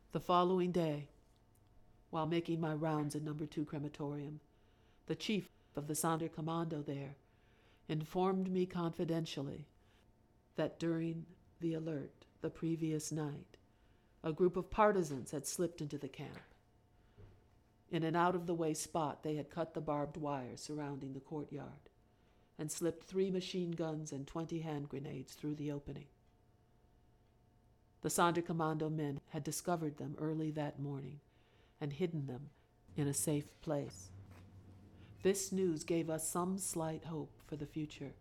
The following day, while making my rounds in number 2 crematorium, the chief of the Sonderkommando there informed me confidentially that during the alert the previous night, a group of partisans had slipped into the camp. In an out-of-the-way spot, they had cut the barbed wire surrounding the courtyard and slipped 3 machine guns and 20 hand grenades through the opening. The Sonderkommando men had discovered them early that morning and hidden them in a safe place. This news gave us some slight hope for the future.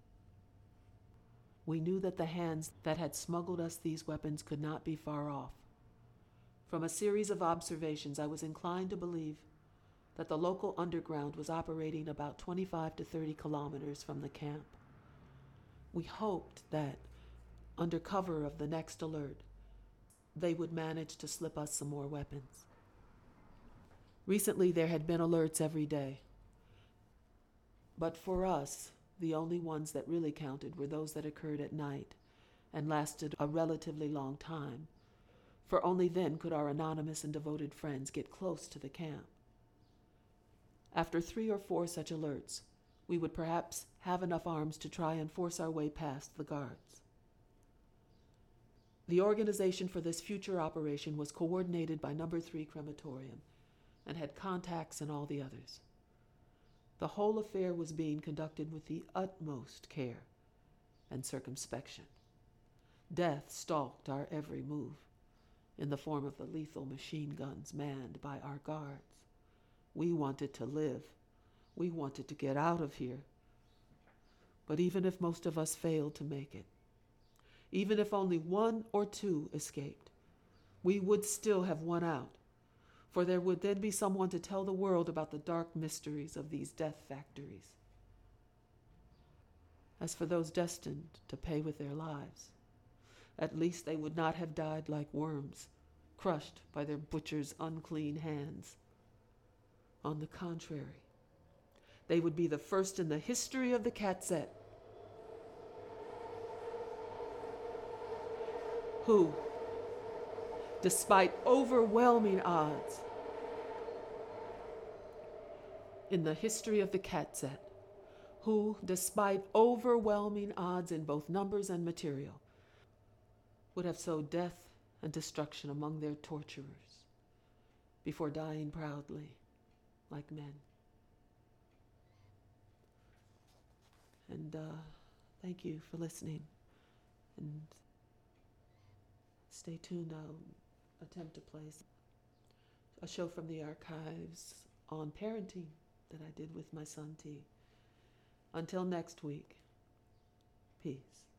We knew that the hands that had smuggled us these weapons could not be far off. From a series of observations, I was inclined to believe that the local underground was operating about 25 to 30 kilometers from the camp. We hoped that, under cover of the next alert, they would manage to slip us some more weapons. Recently, there had been alerts every day. But for us, the only ones that really counted were those that occurred at night and lasted a relatively long time, for only then could our anonymous and devoted friends get close to the camp. After 3 or 4 such alerts, we would perhaps have enough arms to try and force our way past the guards. The organization for this future operation was coordinated by number 3 crematorium and had contacts in all the others. The whole affair was being conducted with the utmost care and circumspection. Death stalked our every move in the form of the lethal machine guns manned by our guards. We wanted to live. We wanted to get out of here. But even if most of us failed to make it, even if only 1 or 2 escaped, we would still have won out, for there would then be someone to tell the world about the dark mysteries of these death factories. As for those destined to pay with their lives, at least they would not have died like worms, crushed by their butcher's unclean hands. On the contrary, they would be the first in the history of the KZ who, despite overwhelming odds, in the history of the KZ, who, despite overwhelming odds in both numbers and material, would have sowed death and destruction among their torturers before dying proudly like men. And thank you for listening. And stay tuned. I'll attempt to play a show from the archives on parenting that I did with my son T. Until next week, peace.